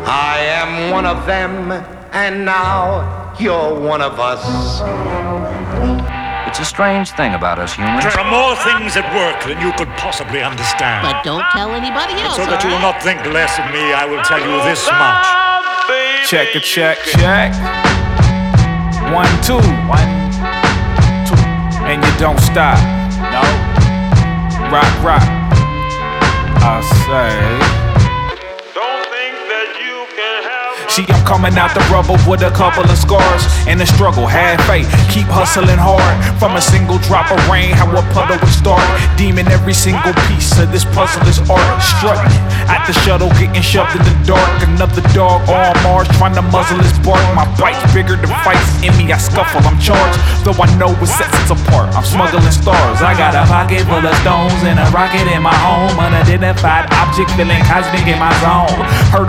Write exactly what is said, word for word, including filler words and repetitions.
I am one of them, and now you're one of us. It's a strange thing about us humans. There are more things at work than you could possibly understand. But don't tell anybody else. So that you will not think less of me, I will tell you this much. Check a check, check. One, two, one, two, and you don't stop. No. Rock, rock. I say. See, I'm coming out the rubble with a couple of scars and a struggle, had faith, keep hustling hard. From a single drop of rain, how a puddle would start. Deeming every single piece of this puzzle is art. Struggling at the shuttle, getting shoved in the dark. Another dog on Mars trying to muzzle his bark. My bite's bigger than fights in me, I scuffle, I'm charged. Though I know what sets us apart, I'm smuggling stars. I got a pocket full of stones and a rocket in my home. Unidentified object feeling cosmic in my zone. Heard